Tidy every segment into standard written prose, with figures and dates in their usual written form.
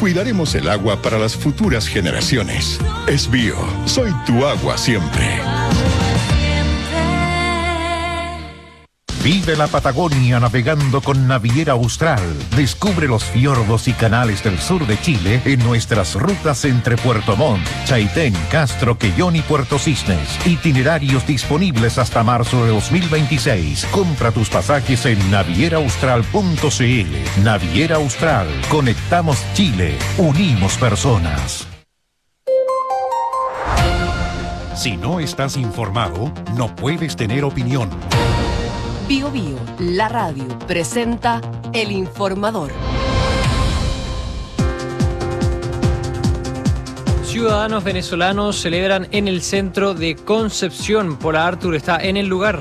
cuidaremos el agua para las futuras generaciones. Esbío, soy tu agua siempre. Vive la Patagonia navegando con Naviera Austral. Descubre los fiordos y canales del sur de Chile en nuestras rutas entre Puerto Montt, Chaitén, Castro, Quellón y Puerto Cisnes. Itinerarios disponibles hasta marzo de 2026. Compra tus pasajes en navieraaustral.cl. Naviera Austral. Conectamos Chile. Unimos personas. Si no estás informado, no puedes tener opinión. Bío Bío, la radio, presenta El Informador. Ciudadanos venezolanos celebran en el centro de Concepción. Pola Artur está en el lugar.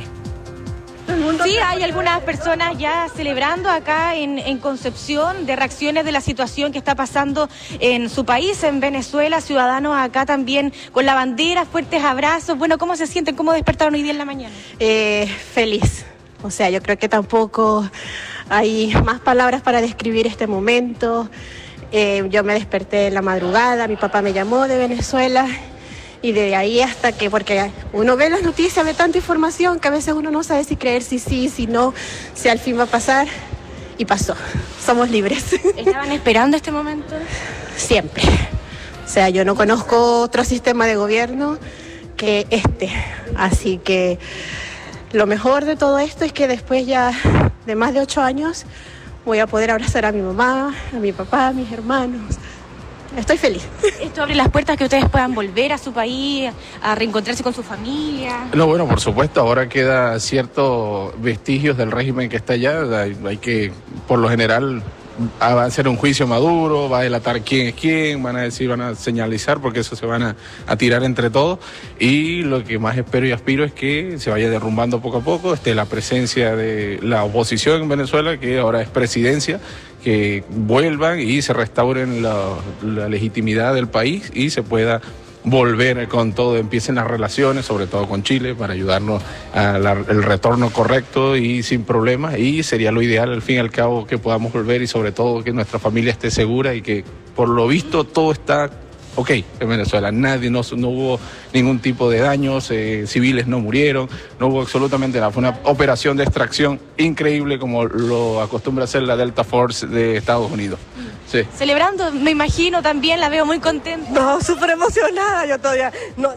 Sí, hay algunas personas ya celebrando acá en Concepción de reacciones de la situación que está pasando en su país, en Venezuela. Ciudadanos acá también con la bandera, fuertes abrazos. Bueno, ¿cómo se sienten? ¿Cómo despertaron hoy día en la mañana? Feliz. O sea, yo creo que tampoco hay más palabras para describir este momento. Yo me desperté en la madrugada, mi papá me llamó de Venezuela y de ahí hasta que, porque uno ve las noticias, ve tanta información que a veces uno no sabe si creer, si sí, si no, si al fin va a pasar, y pasó. Somos libres. ¿Estaban esperando este momento? Siempre. O sea, yo no conozco otro sistema de gobierno que este, así que lo mejor de todo esto es que después ya de más de 8 años voy a poder abrazar a mi mamá, a mi papá, a mis hermanos. Estoy feliz. ¿Esto abre las puertas que ustedes puedan volver a su país, a reencontrarse con su familia? No, bueno, por supuesto, ahora queda ciertos vestigios del régimen que está allá. Hay que, por lo general, va a ser un juicio Maduro, va a delatar quién es quién, van a decir, van a señalizar, porque eso se van a tirar entre todos. Y lo que más espero y aspiro es que se vaya derrumbando poco a poco, la presencia de la oposición en Venezuela, que ahora es presidencia, que vuelvan y se restauren la legitimidad del país y se pueda volver con todo, empiecen las relaciones, sobre todo con Chile, para ayudarnos al retorno correcto y sin problemas, y sería lo ideal al fin y al cabo que podamos volver y sobre todo que nuestra familia esté segura y que por lo visto todo está ok en Venezuela. No hubo ningún tipo de daños, civiles no murieron, no hubo absolutamente nada. Fue una operación de extracción increíble como lo acostumbra hacer la Delta Force de Estados Unidos. Sí. Celebrando, me imagino, también la veo muy contenta. No, súper emocionada, yo todavía no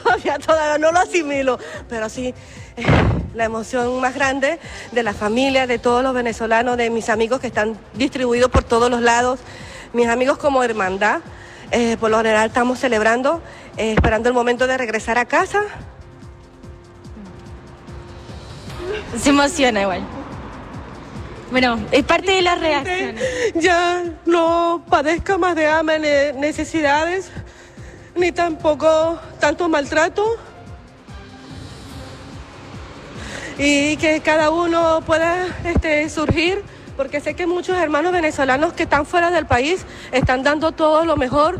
lo asimilo, pero sí, la emoción más grande de la familia, de todos los venezolanos, de mis amigos que están distribuidos por todos los lados, mis amigos como hermandad. Por lo general estamos celebrando, esperando el momento de regresar a casa. Se emociona igual. Bueno, es parte de las reacciones. Ya no padezca más de hambre, necesidades, ni tampoco tanto maltrato. Y que cada uno pueda surgir, porque sé que muchos hermanos venezolanos que están fuera del país están dando todo lo mejor,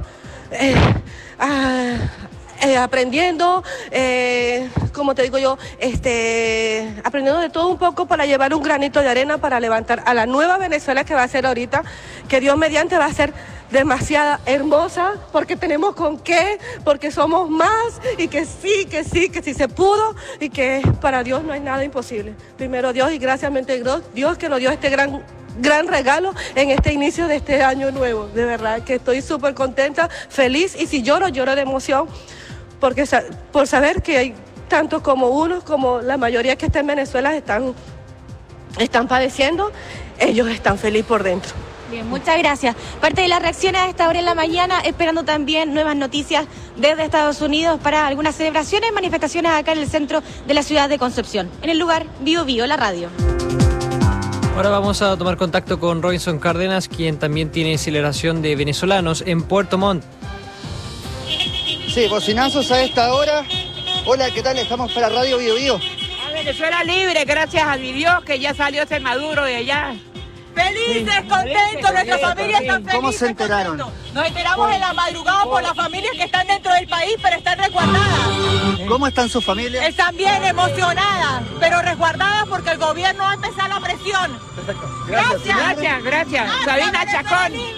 aprendiendo, como te digo yo, aprendiendo de todo un poco para llevar un granito de arena para levantar a la nueva Venezuela que va a ser ahorita, que Dios mediante va a ser demasiado hermosa, porque tenemos con qué, porque somos más, y que sí se pudo, y que para Dios no hay nada imposible. Primero Dios, y gracias Dios que nos dio este gran regalo en este inicio de este año nuevo. De verdad que estoy súper contenta, feliz, y si lloro de emoción, porque por saber que hay tantos como unos, como la mayoría que está en Venezuela están padeciendo, ellos están felices por dentro. Bien, muchas gracias. Parte de las reacciones a esta hora en la mañana, esperando también nuevas noticias desde Estados Unidos para algunas celebraciones, manifestaciones acá en el centro de la ciudad de Concepción. En el lugar, Bío Bío, la radio. Ahora vamos a tomar contacto con Robinson Cárdenas, quien también tiene celebración de venezolanos en Puerto Montt. Sí, bocinazos a esta hora. Hola, ¿qué tal? Estamos para Radio Bío Bío. A Venezuela libre, gracias a mi Dios, que ya salió ese Maduro de allá. Felices, contentos, nuestra familia está feliz. ¿Cómo se enteraron? Nos enteramos en la madrugada por las familias que están dentro del país, pero están resguardadas. ¿Cómo están sus familias? Están bien emocionadas, pero resguardadas porque el gobierno va a empezar la presión. Perfecto. Gracias. Sabina Chacón.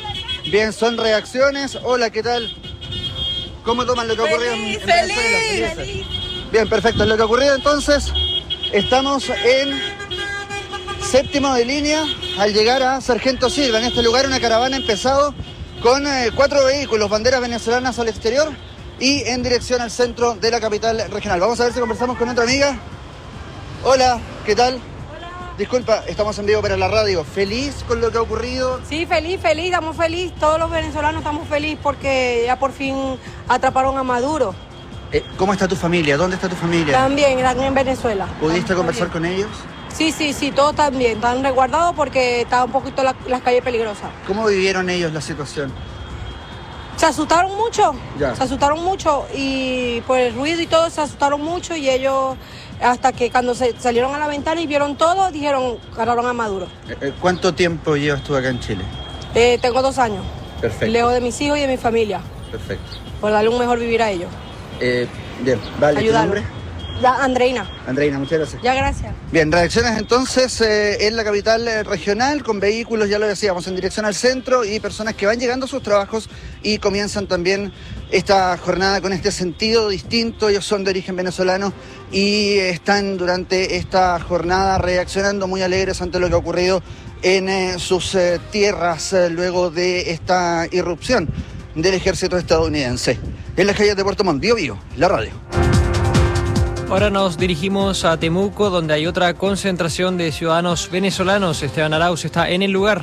Bien, son reacciones. Hola, ¿qué tal? ¿Cómo toman lo que ocurrió en Venezuela? Feliz. Bien, perfecto. Lo que ocurrió entonces, estamos en séptimo de línea al llegar a Sargento Silva. En este lugar una caravana ha empezado con 4 vehículos, banderas venezolanas al exterior y en dirección al centro de la capital regional. Vamos a ver si conversamos con otra amiga. Hola, ¿qué tal? Hola. Disculpa, estamos en vivo para la radio. ¿Feliz con lo que ha ocurrido? Sí, feliz, estamos felices. Todos los venezolanos estamos felices porque ya por fin atraparon a Maduro. ¿Cómo está tu familia? ¿Dónde está tu familia? También, están en Venezuela. ¿Pudiste conversar con ellos? Sí, todos están bien. Están resguardados porque está un poquito las calles peligrosas. ¿Cómo vivieron ellos la situación? Se asustaron mucho. Ya. Se asustaron mucho y por el ruido y todo se asustaron mucho y ellos, hasta que cuando salieron a la ventana y vieron todo, dijeron, agarraron a Maduro. ¿Cuánto tiempo llevas tú acá en Chile? Tengo 2 años. Perfecto. Lejos de mis hijos y de mi familia. Perfecto. Por darle un mejor vivir a ellos. Bien, vale. ¿Tu nombre? Ya, Andreina. Andreina, muchas gracias. Ya, gracias. Bien, reacciones entonces en la capital regional con vehículos, ya lo decíamos, en dirección al centro y personas que van llegando a sus trabajos y comienzan también esta jornada con este sentido distinto. Ellos son de origen venezolano y están durante esta jornada reaccionando muy alegres ante lo que ha ocurrido en sus tierras luego de esta irrupción del ejército estadounidense. En las calles de Puerto Montt, Bío Bío, la radio. Ahora nos dirigimos a Temuco, donde hay otra concentración de ciudadanos venezolanos. Esteban Arauz está en el lugar.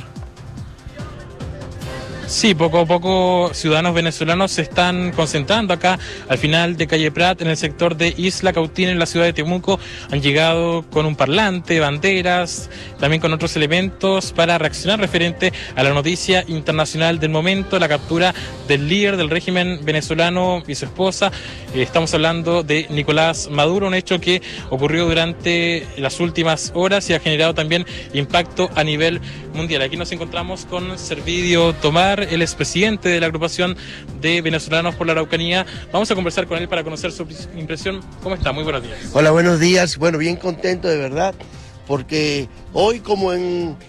Sí, poco a poco ciudadanos venezolanos se están concentrando acá al final de calle Prat, en el sector de Isla Cautín, en la ciudad de Temuco. Han llegado con un parlante, banderas, también con otros elementos para reaccionar referente a la noticia internacional del momento, la captura del líder del régimen venezolano y su esposa. Estamos hablando de Nicolás Maduro, un hecho que ocurrió durante las últimas horas y ha generado también impacto a nivel mundial. Aquí nos encontramos con Servidio Tomar, el expresidente de la agrupación de venezolanos por la Araucanía. Vamos a conversar con él para conocer su impresión. ¿Cómo está? Muy buenos días. Hola, buenos días. Bueno, bien contento de verdad, porque hoy, como en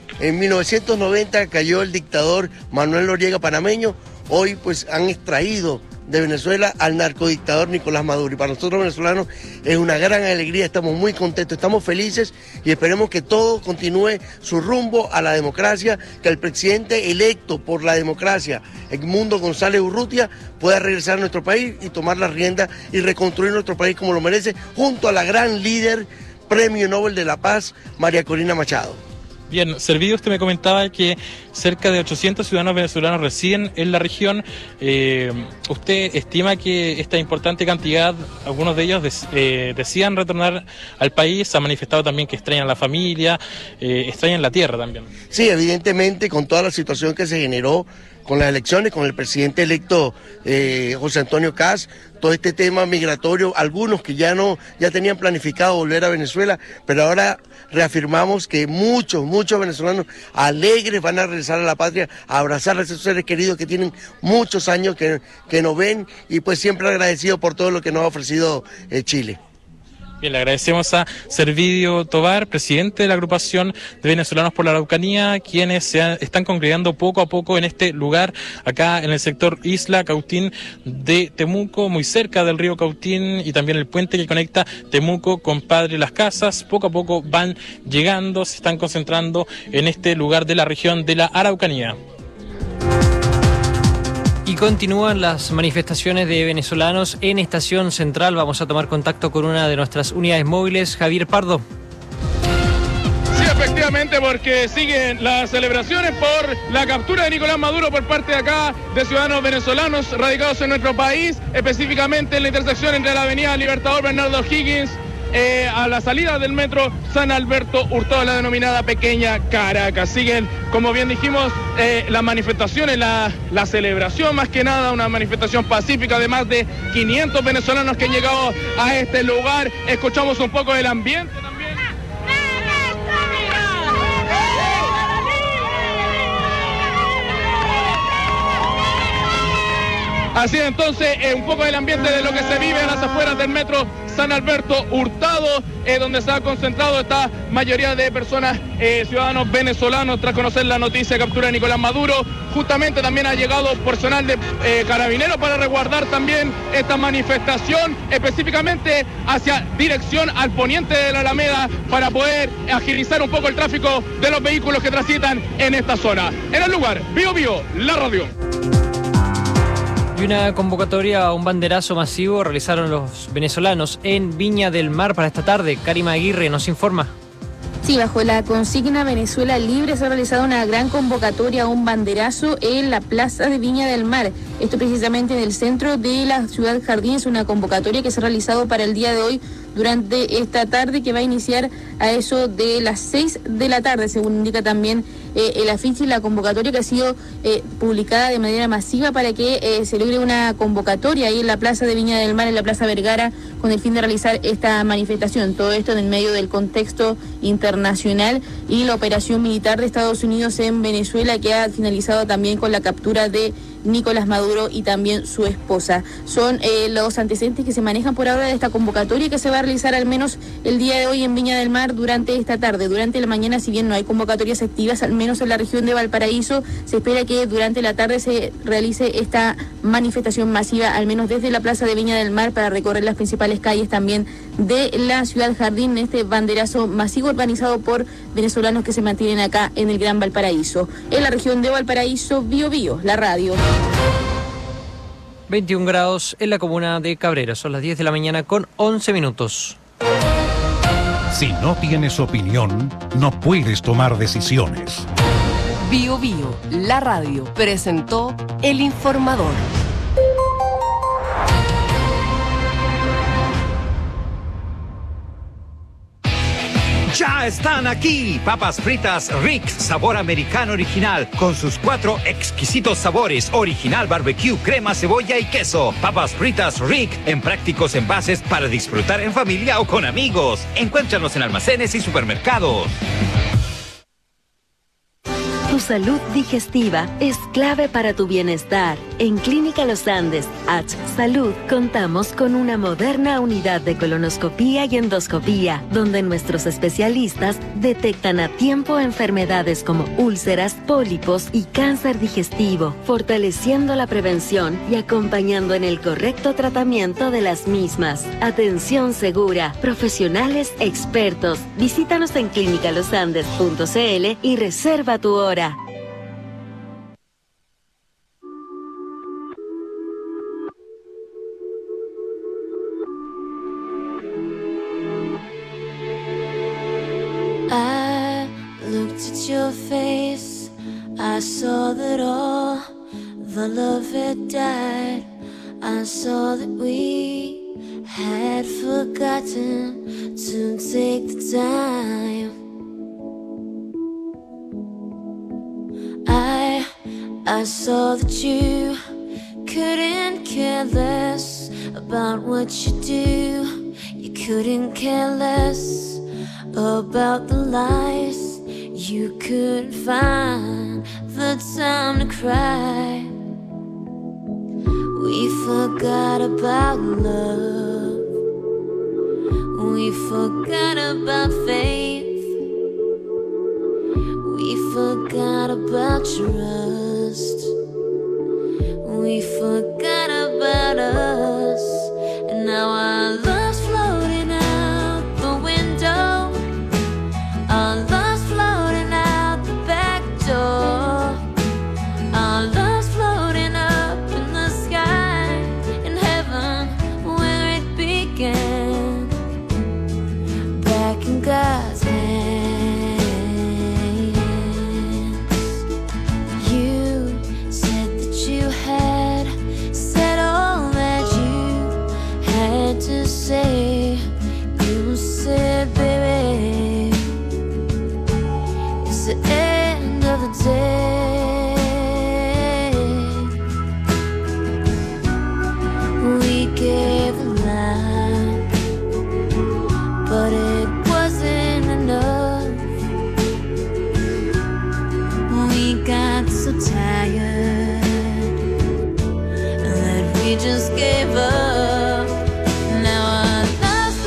1990 cayó el dictador Manuel Noriega panameño, hoy pues han extraído de Venezuela al narcodictador Nicolás Maduro. Y para nosotros venezolanos es una gran alegría, estamos muy contentos, estamos felices y esperemos que todo continúe su rumbo a la democracia, que el presidente electo por la democracia, Edmundo González Urrutia, pueda regresar a nuestro país y tomar la rienda y reconstruir nuestro país como lo merece, junto a la gran líder, Premio Nobel de la Paz, María Corina Machado. Bien, Servidio, usted me comentaba que cerca de 800 ciudadanos venezolanos residen en la región. ¿Usted estima que esta importante cantidad, algunos de ellos decían retornar al país? Ha manifestado también que extrañan la familia, extrañan la tierra también. Sí, evidentemente, con toda la situación que se generó con las elecciones, con el presidente electo José Antonio Kast, todo este tema migratorio, algunos que ya tenían planificado volver a Venezuela, pero ahora reafirmamos que muchos venezolanos alegres van a regresar a la patria, a abrazar a esos seres queridos que tienen muchos años que no ven, y pues siempre agradecido por todo lo que nos ha ofrecido Chile. Bien, le agradecemos a Servidio Tobar, presidente de la agrupación de venezolanos por la Araucanía, quienes se están congregando poco a poco en este lugar, acá en el sector Isla Cautín de Temuco, muy cerca del río Cautín, y también el puente que conecta Temuco con Padre Las Casas. Poco a poco van llegando, se están concentrando en este lugar de la región de la Araucanía. Y continúan las manifestaciones de venezolanos en Estación Central. Vamos a tomar contacto con una de nuestras unidades móviles, Javier Pardo. Sí, efectivamente, porque siguen las celebraciones por la captura de Nicolás Maduro por parte de acá de ciudadanos venezolanos radicados en nuestro país, específicamente en la intersección entre la avenida Libertador Bernardo Higgins, a la salida del metro San Alberto Hurtado, la denominada Pequeña Caracas. Siguen, como bien dijimos, las manifestaciones, la celebración, más que nada una manifestación pacífica de más de 500 venezolanos que han llegado a este lugar. Escuchamos un poco del ambiente también. Así entonces, un poco del ambiente de lo que se vive a las afueras del metro San Alberto Hurtado, donde se ha concentrado esta mayoría de personas, ciudadanos venezolanos, tras conocer la noticia de captura de Nicolás Maduro. Justamente también ha llegado personal de Carabineros para resguardar también esta manifestación, específicamente hacia dirección al poniente de la Alameda, para poder agilizar un poco el tráfico de los vehículos que transitan en esta zona. En el lugar, Bío Bío, la radio. Y una convocatoria a un banderazo masivo realizaron los venezolanos en Viña del Mar para esta tarde. Karima Aguirre nos informa. Sí, bajo la consigna Venezuela Libre se ha realizado una gran convocatoria a un banderazo en la plaza de Viña del Mar. Esto precisamente en el centro de la ciudad Jardín. Es una convocatoria que se ha realizado para el día de hoy durante esta tarde, que va a iniciar a eso de las 6 de la tarde, según indica también el afiche y la convocatoria que ha sido publicada de manera masiva para que se logre una convocatoria ahí en la plaza de Viña del Mar, en la plaza Vergara, con el fin de realizar esta manifestación. Todo esto en el medio del contexto internacional y la operación militar de Estados Unidos en Venezuela, que ha finalizado también con la captura de Nicolás Maduro y también su esposa. Son los antecedentes que se manejan por ahora de esta convocatoria, que se va a realizar al menos el día de hoy en Viña del Mar durante esta tarde. Durante la mañana, si bien no hay convocatorias activas, al menos en la región de Valparaíso, se espera que durante la tarde se realice esta manifestación masiva, al menos desde la plaza de Viña del Mar, para recorrer las principales calles también de la ciudad Jardín, este banderazo masivo organizado por venezolanos que se mantienen acá en el Gran Valparaíso. En la región de Valparaíso, Bío Bío, la radio. 21 grados en la comuna de Cabrera. Son las 10 de la mañana con 11 minutos. Si no tienes opinión, no puedes tomar decisiones. Bío Bío, la radio, presentó El Informador. ¡Ya están aquí! Papas fritas Rick, sabor americano original, con sus 4 exquisitos sabores: original, barbecue, crema, cebolla y queso. Papas fritas Rick, en prácticos envases para disfrutar en familia o con amigos. Encuéntranos en almacenes y supermercados. Tu salud digestiva es clave para tu bienestar. En Clínica Los Andes, H Salud, contamos con una moderna unidad de colonoscopía y endoscopía, donde nuestros especialistas detectan a tiempo enfermedades como úlceras, pólipos y cáncer digestivo, fortaleciendo la prevención y acompañando en el correcto tratamiento de las mismas. Atención segura, profesionales expertos. Visítanos en clinicalosandes.cl y reserva tu hora. I looked at your face, I saw that all the love had died. I saw that we had forgotten to take the time. I saw that you couldn't care less about what you do. You couldn't care less about the lies. You couldn't find the time to cry. We forgot about love. We forgot about faith. We forgot about trust. We forgot about us. And now our love's floating out the window. Our love's floating out the back door. Our love's floating up in the sky, in heaven where it began. Back in God's hands. You said that you had said all that you had to say. You said, baby, it's the end of the day. We gave a lie, but it wasn't enough. We got so tired that we just gave up. Now our love's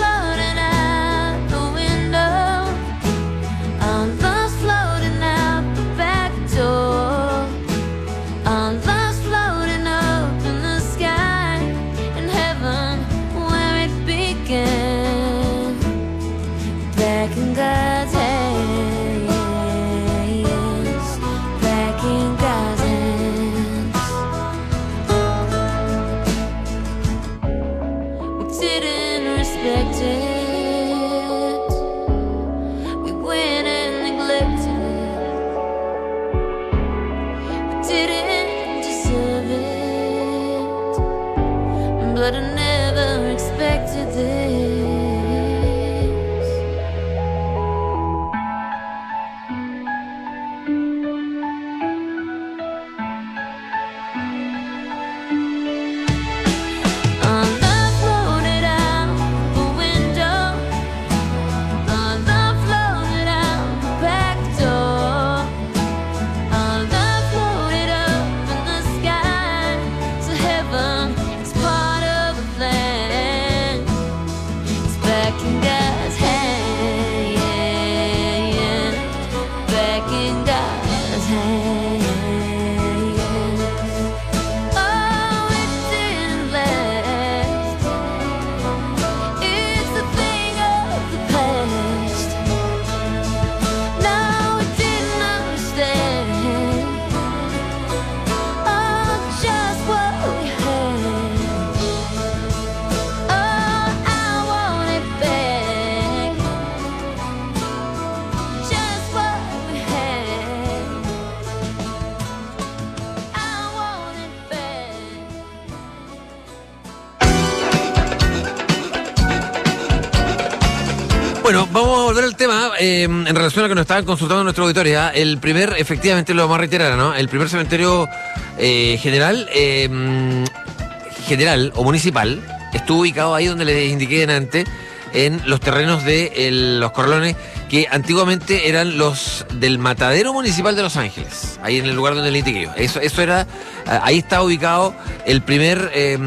but I never expected this. Bueno, vamos a volver al tema en relación a lo que nos estaban consultando nuestros auditores. El primer, efectivamente lo vamos a reiterar, ¿no? El primer cementerio general o municipal estuvo ubicado ahí donde les indiqué antes, en los terrenos de los Corralones, que antiguamente eran los del matadero municipal de Los Ángeles, ahí en el lugar donde les indiqué yo. Eso era, ahí estaba ubicado el primer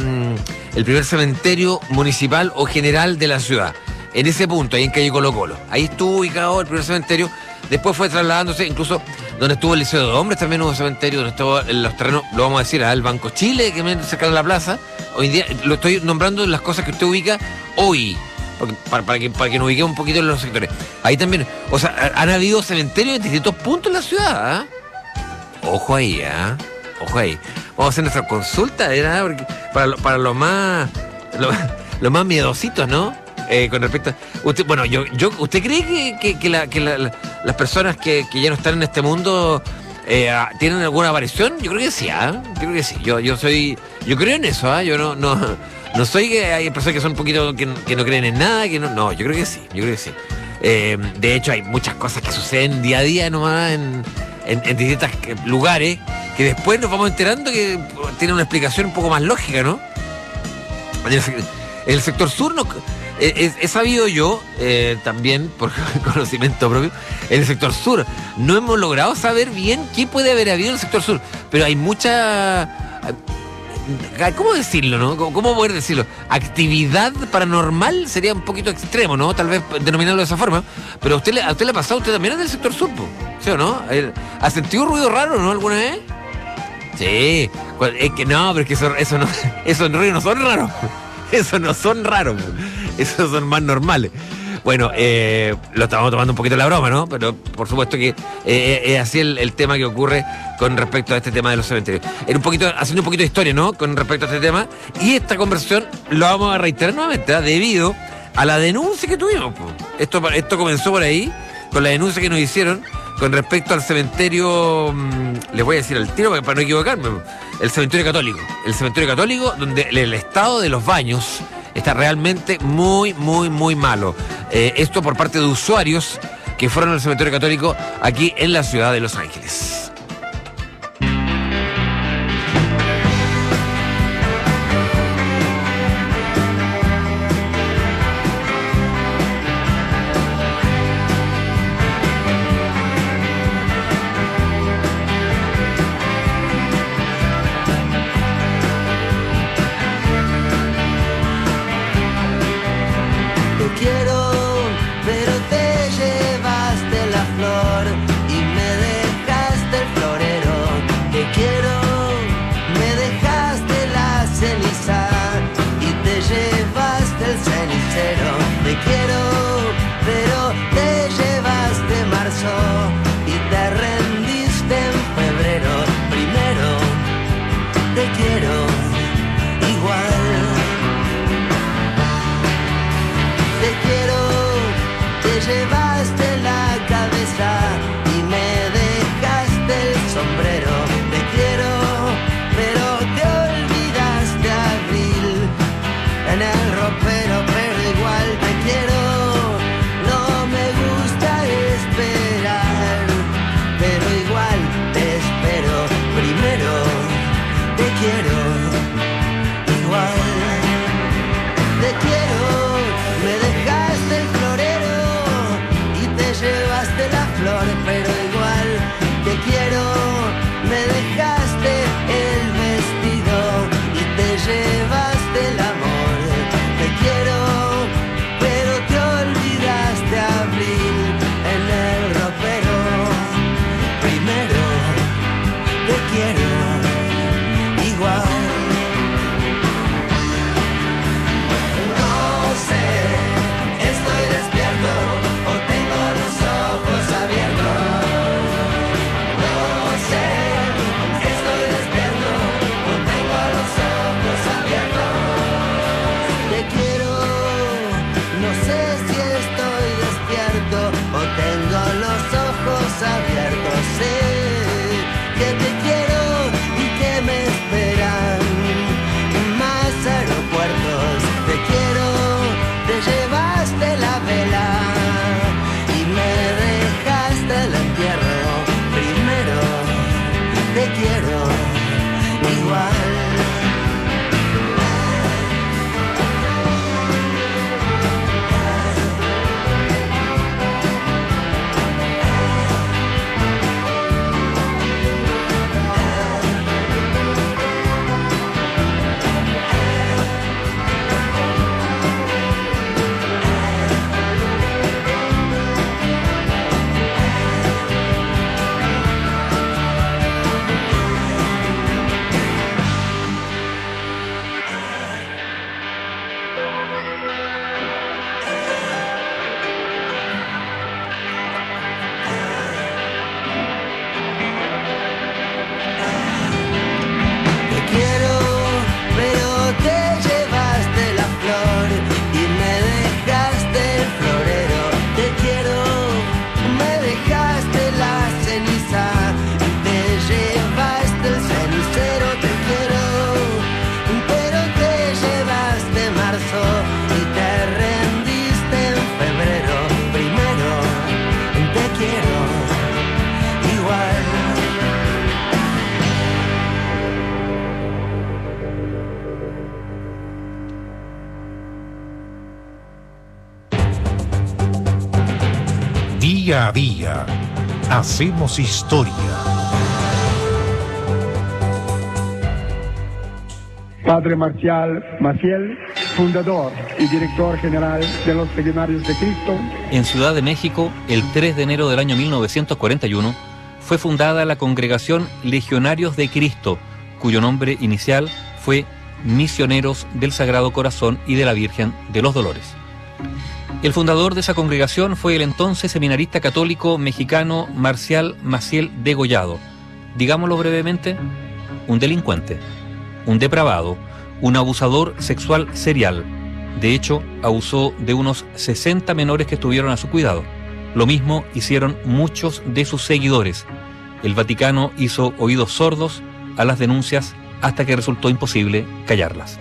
cementerio municipal o general de la ciudad. En ese punto, ahí en calle Colo Colo. Ahí estuvo ubicado el primer cementerio. Después fue trasladándose, incluso donde estuvo el Liceo de Hombres también hubo cementerio, donde estuvo en los terrenos, lo vamos a decir, al Banco Chile, que viene cerca de la plaza. Hoy en día, lo estoy nombrando las cosas que usted ubica hoy, para que nos ubiquemos un poquito en los sectores. Ahí también, o sea, han habido cementerios en distintos puntos de la ciudad, ¿eh? Ojo ahí, ojo ahí. Vamos a hacer nuestra consulta, porque para los más miedositos, ¿no? Con respecto a usted, bueno, ¿usted cree que las personas que ya no están en este mundo tienen alguna aparición? Yo creo que sí, yo creo que sí. Yo creo en eso, yo no soy que hay personas que son un poquito que no creen en nada, no, yo creo que sí, de hecho hay muchas cosas que suceden día a día nomás en distintos lugares que después nos vamos enterando que tienen una explicación un poco más lógica, ¿no? En el sector sur he sabido yo, también por conocimiento propio, en el sector sur no hemos logrado saber bien qué puede haber habido en el sector sur, pero hay mucha, ¿cómo decirlo, no? ¿Cómo poder decirlo? Actividad paranormal sería un poquito extremo, ¿no? Tal vez denominarlo de esa forma, pero a usted le ha pasado, usted también es del sector sur, ¿sí o no? ¿Ha sentido ruido raro, no, alguna vez? Sí, es que no, pero es que esos ruidos no son raros. Esos no son raros, esos son más normales. Bueno, lo estamos tomando un poquito la broma, ¿no? Pero por supuesto que es así el tema que ocurre con respecto a este tema de los cementerios. Haciendo un poquito de historia, ¿no? Con respecto a este tema. Y esta conversación lo vamos a reiterar nuevamente, debido a la denuncia que tuvimos. Esto comenzó por ahí, con la denuncia que nos hicieron con respecto al cementerio, les voy a decir al tiro para no equivocarme, el cementerio católico. El cementerio católico, donde el estado de los baños está realmente muy, muy, muy malo. Esto por parte de usuarios que fueron al cementerio católico aquí en la ciudad de Los Ángeles. igual. Te quiero, me dejaste el florero y te llevaste la flor, pero igual. Te quiero, me dejaste el vestido y te llevaste el amor. Te quiero, pero te olvidaste abril en el ropero. Primero, te quiero igual. No sé, estoy despierto o tengo los ojos abiertos. No sé, estoy despierto o tengo los ojos abiertos. Te quiero, no sé si estoy despierto o tengo los ojos abiertos. Sé que te quiero y que me esperan más aeropuertos. Te quiero, te llevaste la vela y me dejaste el entierro. Primero, te quiero igual. Te quiero, pero te llevaste la flor y me dejaste el florero. Te quiero, me dejaste la ceniza y te llevaste el cenicero. Te quiero, pero te llevaste marzo y te rendiste en febrero. Primero, te quiero igual. Día a día, hacemos historia. Padre Marcial Maciel, fundador y director general de los Legionarios de Cristo. En Ciudad de México, el 3 de enero del año 1941, fue fundada la Congregación Legionarios de Cristo, cuyo nombre inicial fue Misioneros del Sagrado Corazón y de la Virgen de los Dolores. El fundador de esa congregación fue el entonces seminarista católico mexicano Marcial Maciel Degollado. Digámoslo brevemente, un delincuente, un depravado, un abusador sexual serial. De hecho, abusó de unos 60 menores que estuvieron a su cuidado. Lo mismo hicieron muchos de sus seguidores. El Vaticano hizo oídos sordos a las denuncias hasta que resultó imposible callarlas.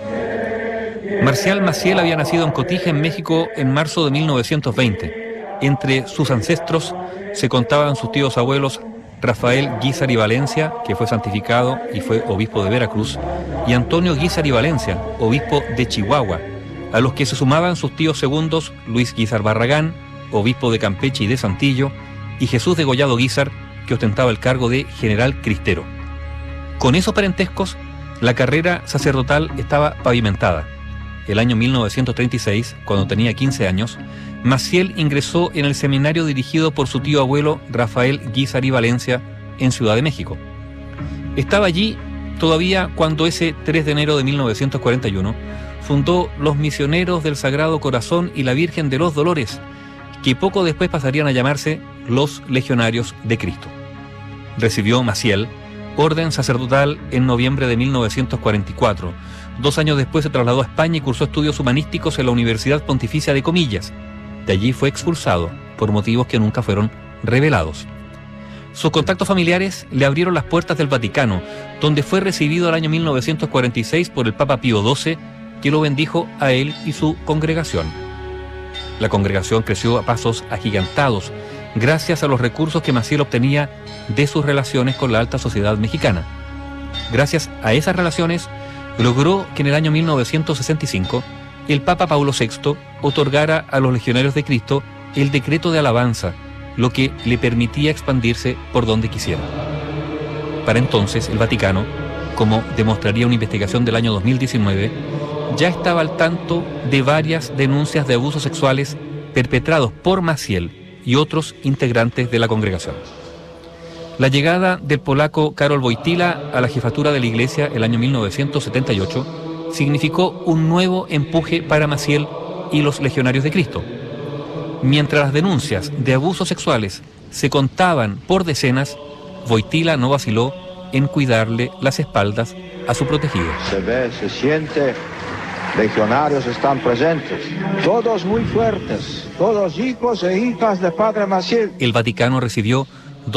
Marcial Maciel había nacido en Cotija, en México, en marzo de 1920. Entre sus ancestros se contaban sus tíos abuelos Rafael Guízar y Valencia, que fue santificado y fue obispo de Veracruz, y Antonio Guízar y Valencia, obispo de Chihuahua, a los que se sumaban sus tíos segundos Luis Guízar Barragán, obispo de Campeche y de Saltillo, y Jesús Degollado Guízar, que ostentaba el cargo de general cristero. Con esos parentescos, la carrera sacerdotal estaba pavimentada. El año 1936, cuando tenía 15 años, Maciel ingresó en el seminario dirigido por su tío abuelo Rafael Guízar y Valencia en Ciudad de México. Estaba allí todavía cuando ese 3 de enero de 1941 fundó los Misioneros del Sagrado Corazón y la Virgen de los Dolores, que poco después pasarían a llamarse los Legionarios de Cristo. Recibió Maciel orden sacerdotal en noviembre de 1944. 2 años después se trasladó a España y cursó estudios humanísticos en la Universidad Pontificia de Comillas. De allí fue expulsado por motivos que nunca fueron revelados. Sus contactos familiares le abrieron las puertas del Vaticano, donde fue recibido el año 1946 por el Papa Pío XII, que lo bendijo a él y su congregación. La congregación creció a pasos agigantados, gracias a los recursos que Maciel obtenía de sus relaciones con la alta sociedad mexicana. Gracias a esas relaciones, logró que en el año 1965 el Papa Paulo VI otorgara a los legionarios de Cristo el decreto de alabanza, lo que le permitía expandirse por donde quisiera. Para entonces, el Vaticano, como demostraría una investigación del año 2019, ya estaba al tanto de varias denuncias de abusos sexuales perpetrados por Maciel y otros integrantes de la congregación. La llegada del polaco Karol Wojtyła a la jefatura de la Iglesia el año 1978 significó un nuevo empuje para Maciel y los legionarios de Cristo. Mientras las denuncias de abusos sexuales se contaban por decenas, Wojtyła no vaciló en cuidarle las espaldas a su protegido. Se ve, se siente, legionarios están presentes, todos muy fuertes, todos hijos e hijas de Padre Maciel. El Vaticano recibió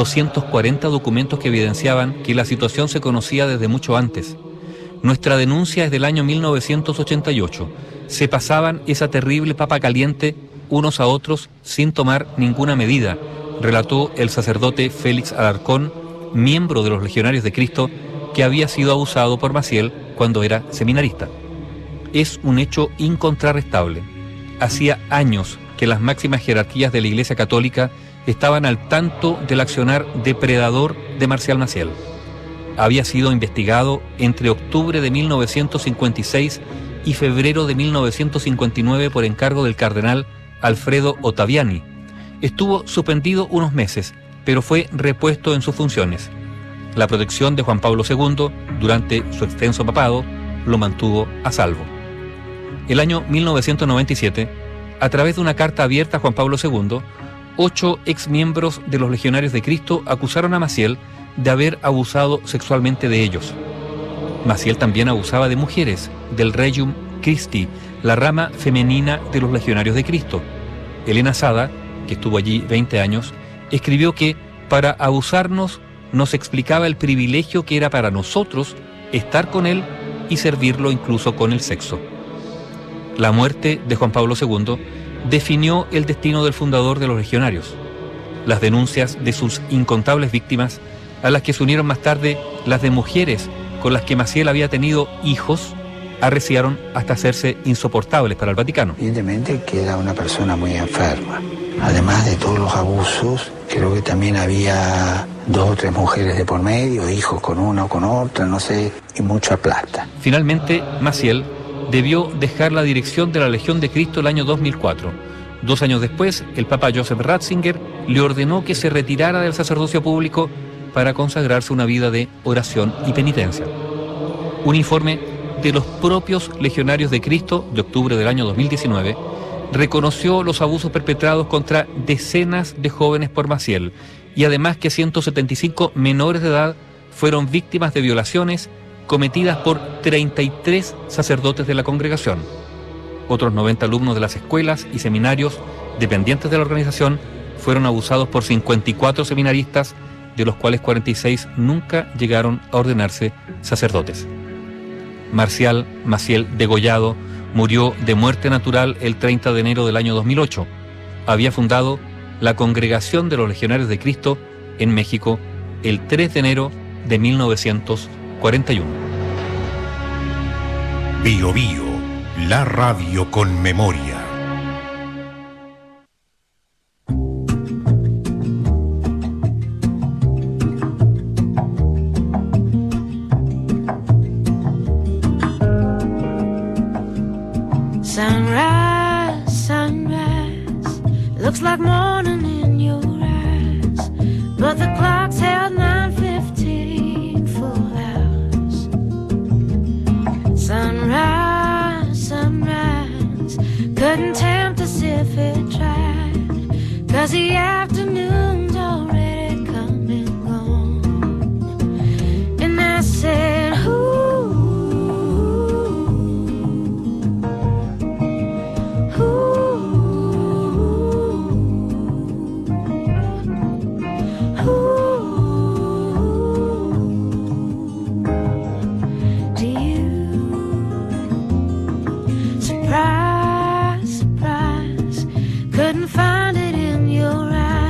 240 documentos que evidenciaban que la situación se conocía desde mucho antes. Nuestra denuncia es del año 1988. Se pasaban esa terrible papa caliente unos a otros sin tomar ninguna medida, relató el sacerdote Félix Alarcón, miembro de los Legionarios de Cristo, que había sido abusado por Maciel cuando era seminarista. Es un hecho incontrarrestable. Hacía años que las máximas jerarquías de la Iglesia Católica estaban al tanto del accionar depredador de Marcial Maciel. Había sido investigado entre octubre de 1956 y febrero de 1959 por encargo del cardenal Alfredo Ottaviani. Estuvo suspendido unos meses, pero fue repuesto en sus funciones. La protección de Juan Pablo II durante su extenso papado lo mantuvo a salvo. El año 1997, a través de una carta abierta a Juan Pablo II, 8 exmiembros de los Legionarios de Cristo acusaron a Maciel de haber abusado sexualmente de ellos. Maciel también abusaba de mujeres del Regium Christi, la rama femenina de los Legionarios de Cristo. Elena Sada, que estuvo allí 20 años, escribió que para abusarnos nos explicaba el privilegio que era para nosotros estar con él y servirlo incluso con el sexo. La muerte de Juan Pablo II definió el destino del fundador de los Legionarios. Las denuncias de sus incontables víctimas, a las que se unieron más tarde las de mujeres con las que Maciel había tenido hijos, arreciaron hasta hacerse insoportables para el Vaticano. Evidentemente que era una persona muy enferma. Además de todos los abusos, creo que también había 2 o 3 mujeres de por medio, hijos con una o con otra, no sé, y mucha plata. Finalmente, Maciel debió dejar la dirección de la Legión de Cristo el año 2004. 2 años después, el Papa Joseph Ratzinger le ordenó que se retirara del sacerdocio público para consagrarse una vida de oración y penitencia. Un informe de los propios Legionarios de Cristo de octubre del año 2019 reconoció los abusos perpetrados contra decenas de jóvenes por Maciel y además que 175 menores de edad fueron víctimas de violaciones cometidas por 33 sacerdotes de la congregación. Otros 90 alumnos de las escuelas y seminarios dependientes de la organización fueron abusados por 54 seminaristas, de los cuales 46 nunca llegaron a ordenarse sacerdotes. Marcial Maciel degollado murió de muerte natural el 30 de enero del año 2008. Había fundado la Congregación de los Legionarios de Cristo en México el 3 de enero de 1941. Bio Bio, la radio con memoria. Sunrise, sunrise, looks like morning in your eyes, but the clock's held 9:15 full hours. Sunrise, sunrise, couldn't tempt us if it tried, 'cause the afternoon's already come and gone. And I said, ooh, surprise, surprise, couldn't find it in your eyes.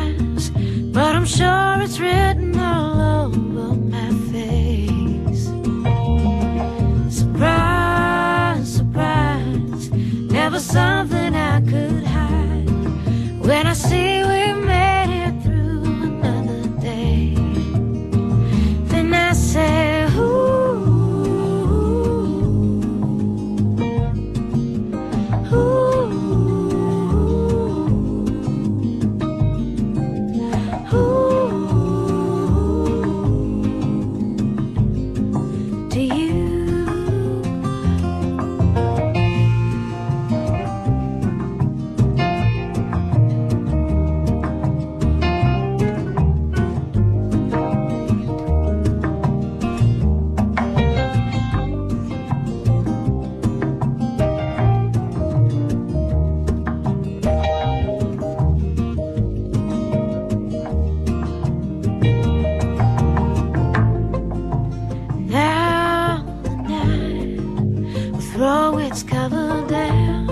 throw its cover down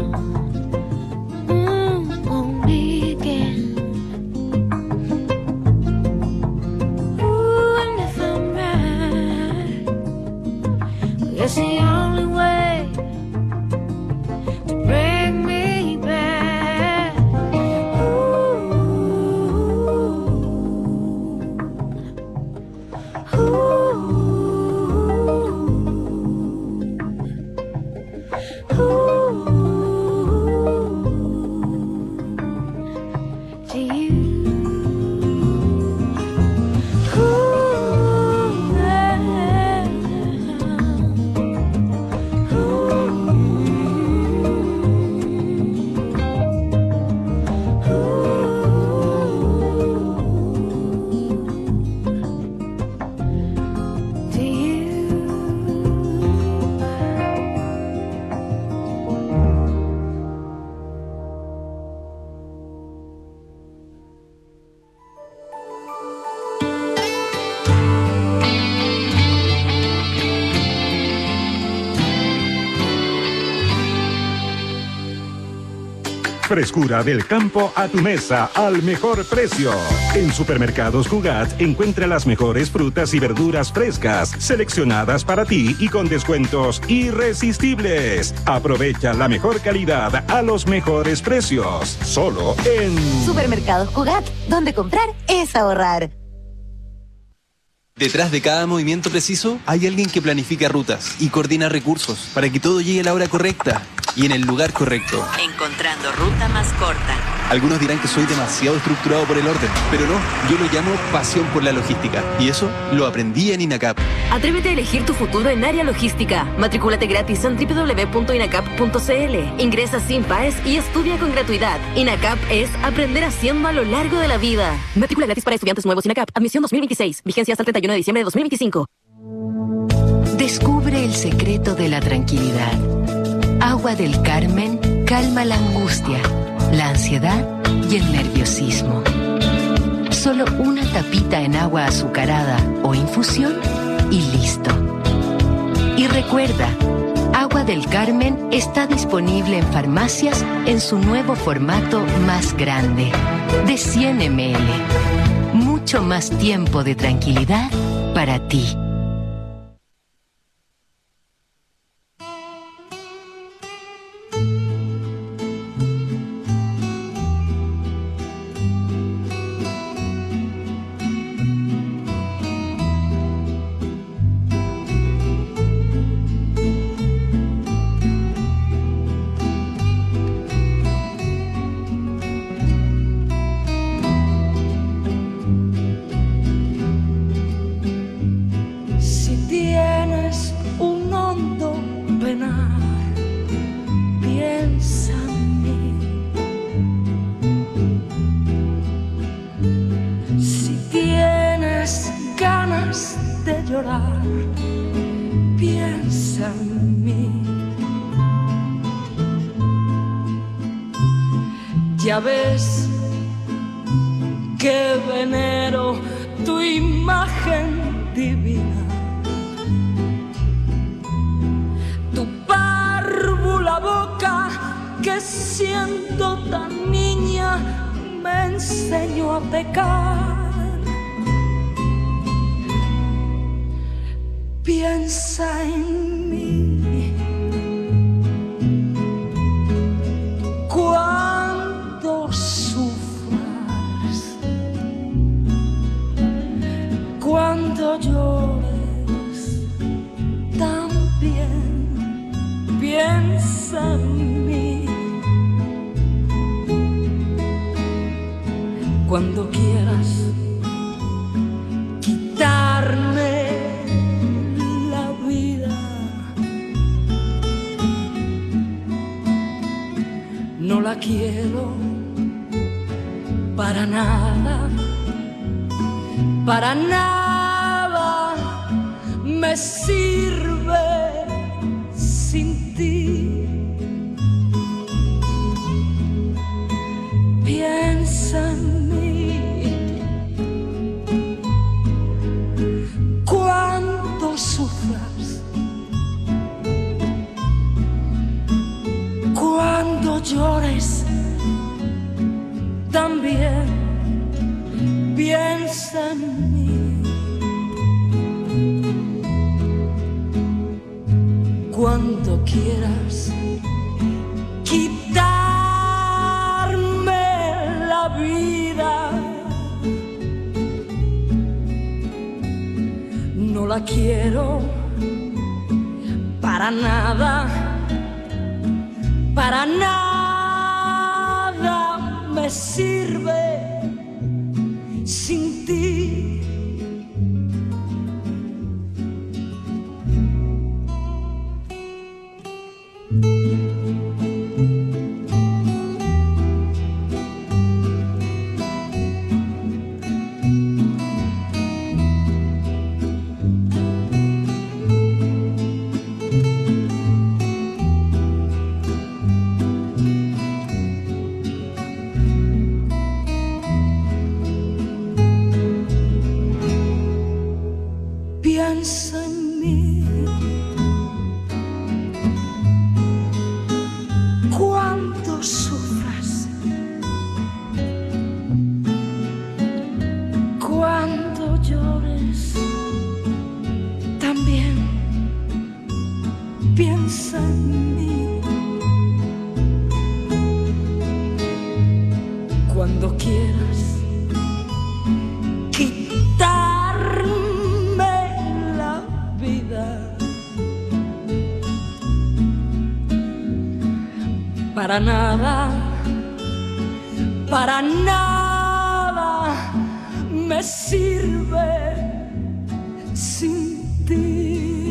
on me again. Ooh, and if I'm right, I guess the only way to bring me back. Frescura del campo a tu mesa al mejor precio. En Supermercados Cugat encuentra las mejores frutas y verduras frescas, seleccionadas para ti y con descuentos irresistibles. Aprovecha la mejor calidad a los mejores precios. Solo en Supermercados Cugat, donde comprar es ahorrar. Detrás de cada movimiento preciso hay alguien que planifica rutas y coordina recursos para que todo llegue a la hora correcta y en el lugar correcto. Encontrando ruta más corta. Algunos dirán que soy demasiado estructurado por el orden, pero no, yo lo llamo pasión por la logística y eso lo aprendí en INACAP. Atrévete a elegir tu futuro en área logística. Matrículate gratis en www.inacap.cl. Ingresa sin PAES y estudia con gratuidad. INACAP es aprender haciendo a lo largo de la vida. Matrícula gratis para estudiantes nuevos INACAP. Admisión 2026. Vigencia hasta el 31 de diciembre de 2025. Descubre el secreto de la tranquilidad. Agua del Carmen calma la angustia, la ansiedad y el nerviosismo. Solo una tapita en agua azucarada o infusión y listo. Y recuerda, Agua del Carmen está disponible en farmacias en su nuevo formato más grande, de 100 ml. Mucho más tiempo de tranquilidad para ti. Piensa en mí. Ya ves que venero tu imagen divina, tu párvula boca que siendo tan niña me enseñó a pecar. Piensa en mí cuando sufras, cuando llores también. Piensa en mí cuando quieras quitarme no la quiero para nada, para nada me sirve sin ti. Piensa en mí cuando sufras, llores, también piensa en mí. Cuando quieras quitarme la vida, no la quiero para nada, para nada me sirve sin ti. Piensa en mí cuando sufras, cuando llores, también piensa en mí. Cuando quieras para nada me sirve sin ti.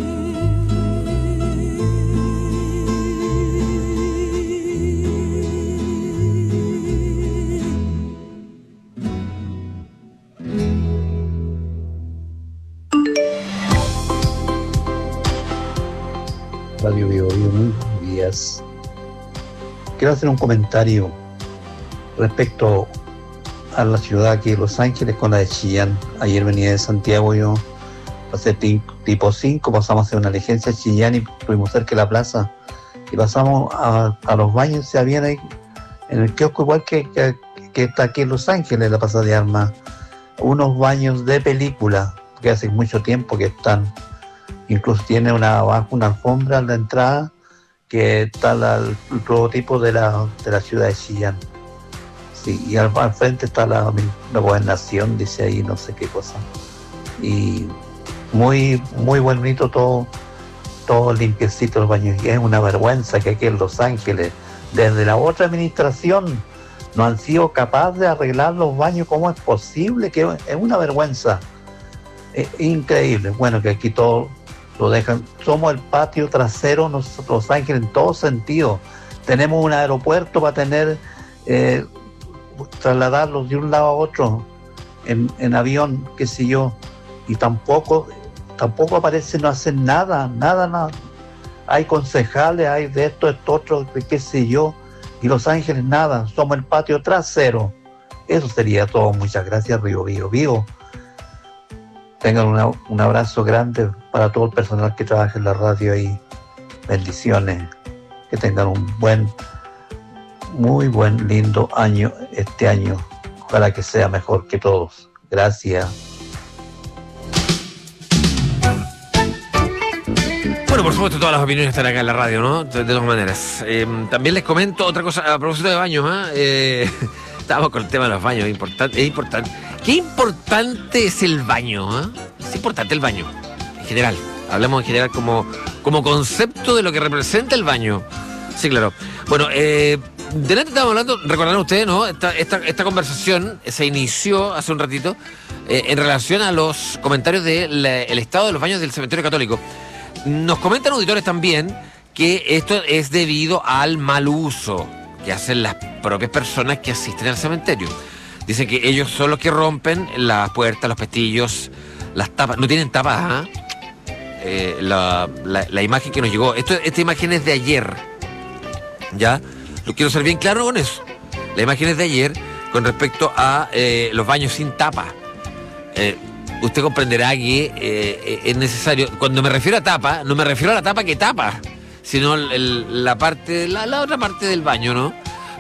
Radio Bio Bio, muy buenos días. Quiero hacer un comentario respecto a la ciudad aquí de Los Ángeles con la de Chillán. Ayer venía de Santiago, yo pasé tipo 5, pasamos a hacer una diligencia a Chillán y estuvimos cerca de la plaza y pasamos a los baños, se habían ahí en el kiosco igual que está aquí en Los Ángeles, la Plaza de Armas, unos baños de película que hace mucho tiempo que están, incluso tiene abajo una alfombra en la entrada que está el prototipo de la ciudad de Chillán. Sí, y al frente está la gobernación, dice ahí no sé qué cosa. Y muy bonito todo limpiecito los baños. Y es una vergüenza que aquí en Los Ángeles, desde la otra administración, no han sido capaces de arreglar los baños. ¿Cómo es posible? Que es una vergüenza. Es increíble. Bueno, que aquí todo lo dejan. Somos el patio trasero, Los Ángeles, en todo sentido. Tenemos un aeropuerto para tener, trasladarlos de un lado a otro en avión, qué sé yo, y tampoco aparece, no hacen nada. Hay concejales, hay de esto, otro, qué sé yo, y Los Ángeles nada, somos el patio trasero. Eso sería todo. Muchas gracias, Río Bio Bio. Tengan un abrazo grande para todo el personal que trabaja en la radio y bendiciones. Que tengan un muy buen, lindo año este año. Ojalá que sea mejor que todos. Gracias. Bueno, por supuesto, todas las opiniones están acá en la radio, ¿no? De todas maneras. También les comento otra cosa a propósito de baños, Estábamos con el tema de los baños, es importante. Qué importante es el baño, Es importante el baño, en general. Hablamos en general como concepto de lo que representa el baño. Sí, claro. Bueno, delante estábamos hablando, recordarán ustedes, ¿no? Esta conversación se inició hace un ratito en relación a los comentarios del estado de los baños del cementerio católico. Nos comentan auditores también que esto es debido al mal uso que hacen las propias personas que asisten al cementerio. Dicen que ellos son los que rompen las puertas, los pestillos, las tapas. No tienen tapas, la imagen que nos llegó. Esta imagen es de ayer. ¿Ya? Lo quiero ser bien claro con eso. La imagen es de ayer con respecto a los baños sin tapa. Usted comprenderá que es necesario. Cuando me refiero a tapa, no me refiero a la tapa que tapa, sino la otra parte del baño, ¿no?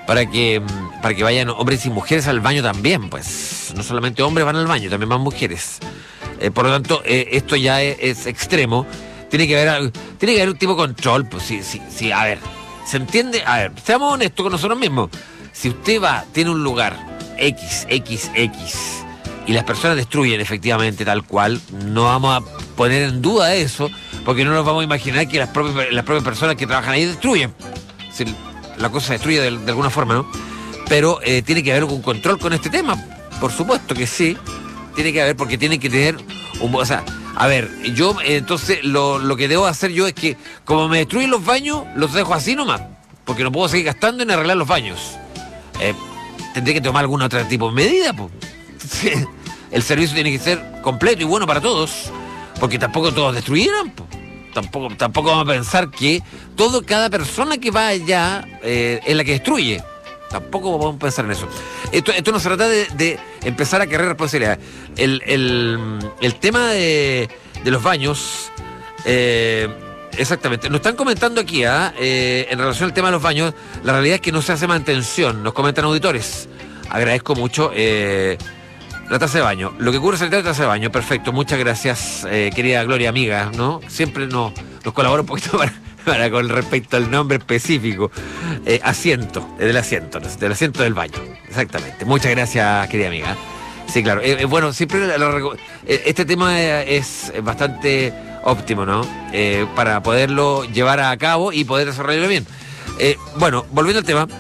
para que vayan hombres y mujeres al baño también, pues. No solamente hombres van al baño, también van mujeres. Por lo tanto, esto ya es extremo. Tiene que haber un tipo de control, pues sí, a ver, ¿se entiende? A ver, seamos honestos con nosotros mismos. Si usted tiene un lugar XXX y las personas destruyen efectivamente tal cual, no vamos a poner en duda eso, porque no nos vamos a imaginar que las propias personas que trabajan ahí destruyen. Si la cosa se destruye de alguna forma, ¿no? Pero tiene que haber un control con este tema, por supuesto que sí, tiene que haber, porque tiene que tener o sea, a ver, yo entonces lo que debo hacer yo es que, como me destruyen los baños, los dejo así nomás, porque no puedo seguir gastando en arreglar los baños. Tendré que tomar algún otro tipo de medida, pues. El servicio tiene que ser completo y bueno para todos, porque tampoco todos destruyeran, pues. Tampoco vamos a pensar que cada persona que va allá es la que destruye. Tampoco podemos pensar en eso. Esto no se trata de empezar a querer responsabilidad. El tema de los baños, exactamente. Nos están comentando aquí, en relación al tema de los baños, la realidad es que no se hace mantención, nos comentan auditores. Agradezco mucho la taza de baño. Lo que cubre sanitario de taza de baño, perfecto. Muchas gracias, querida Gloria, amiga, ¿no? Siempre nos colabora un poquito para con respecto al nombre específico. Asiento, del asiento del baño. Exactamente. Muchas gracias, querida amiga. Sí, claro. Bueno, siempre este tema es bastante óptimo, ¿no? Para poderlo llevar a cabo y poder desarrollarlo bien. Bueno, volviendo al tema,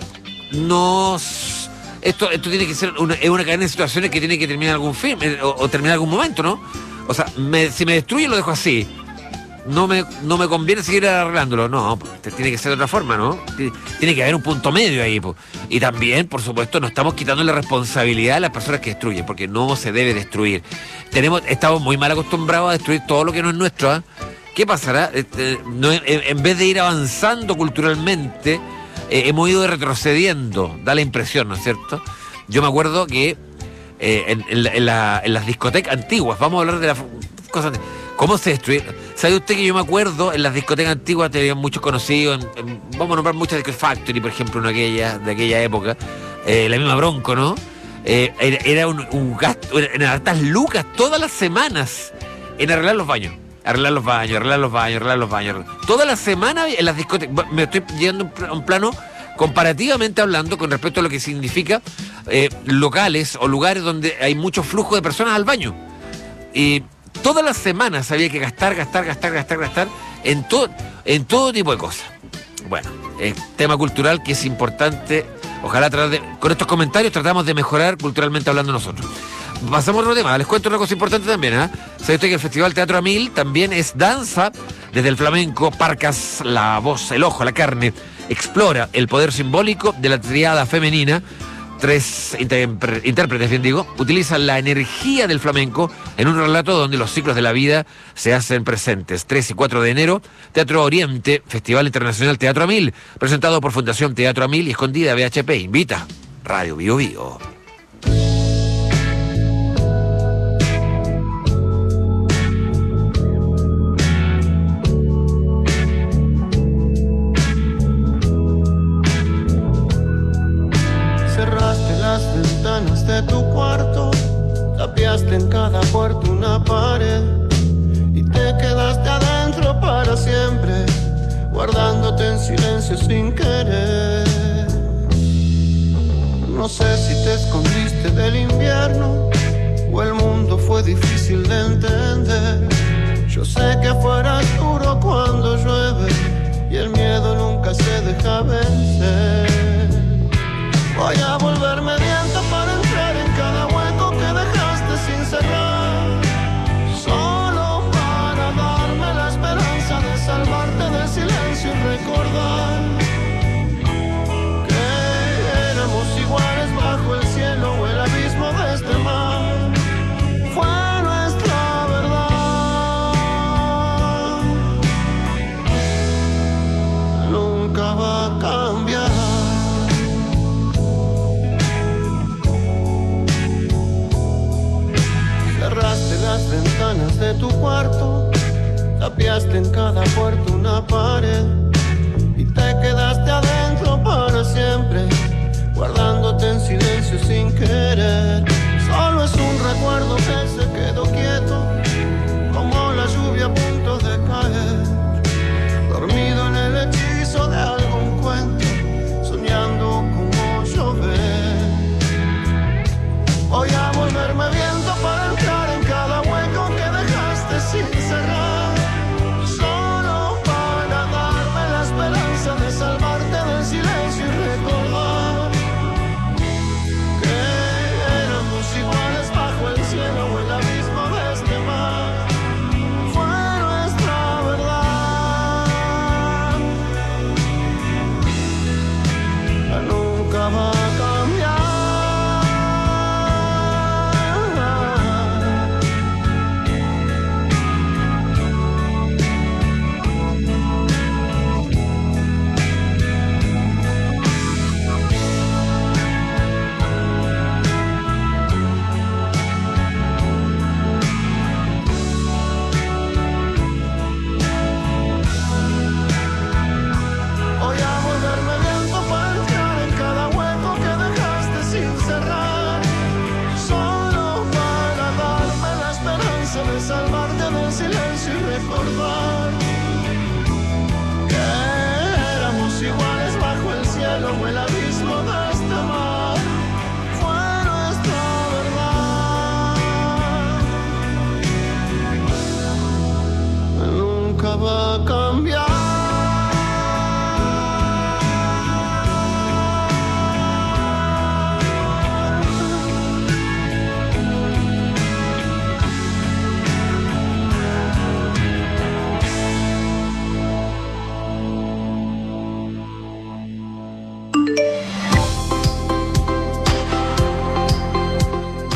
esto tiene que ser una cadena de situaciones que tiene que terminar algún fin o terminar algún momento, ¿no? O sea, si me destruye lo dejo así. No me conviene seguir arreglándolo. No, tiene que ser de otra forma, ¿no? Tiene que haber un punto medio ahí, pues. Y también, por supuesto, no estamos quitando la responsabilidad a las personas que destruyen, porque no se debe destruir. Estamos muy mal acostumbrados a destruir todo lo que no es nuestro, ¿eh? ¿Qué pasará? En vez de ir avanzando culturalmente, hemos ido retrocediendo, da la impresión, ¿no es cierto? Yo me acuerdo que en las discotecas antiguas, vamos a hablar de las cosas antiguas. ¿Cómo se destruye? ¿Sabe usted que yo me acuerdo en las discotecas antiguas tenían muchos conocidos? Vamos a nombrar muchas de Factory, por ejemplo, de aquella época. La misma Bronco, ¿no? Era un gasto, eran hartas lucas todas las semanas en arreglar los baños. Arreglar los baños. Todas las semanas en las discotecas. Me estoy yendo a un plano comparativamente hablando con respecto a lo que significa locales o lugares donde hay mucho flujo de personas al baño. Y todas las semanas había que gastar en todo tipo de cosas. Bueno, tema cultural que es importante. Ojalá con estos comentarios tratamos de mejorar culturalmente hablando nosotros. Pasamos a otro tema. Les cuento una cosa importante también, ¿eh? ¿Sabe usted que el Festival Teatro Amil también es danza? Desde el flamenco, Parcas, la voz, el ojo, la carne, explora el poder simbólico de la triada femenina. 3 intérpretes, bien digo, utilizan la energía del flamenco en un relato donde los ciclos de la vida se hacen presentes. 3 y 4 de enero, Teatro Oriente, Festival Internacional Teatro Amil, presentado por Fundación Teatro Amil y Escondida BHP. Invita Radio Bio Bio. De tu cuarto, tapiaste en cada puerta una pared y te quedaste adentro para siempre, guardándote en silencio sin querer. No sé si te escondiste del invierno o el mundo fue difícil de entender. Yo sé que afuera es duro cuando llueve y el miedo nunca se deja vencer. Voy a volverme viento para entrar en cada hueco que dejaste sin cerrar, solo para darme la esperanza de salvarte del silencio y recordar que éramos iguales bajo el cielo o el abismo de este mar. Fue nuestra verdad, nunca va a cambiar. Cerraste las ventanas de tu cuarto, tapiaste en cada puerta una pared y te quedaste adentro para siempre,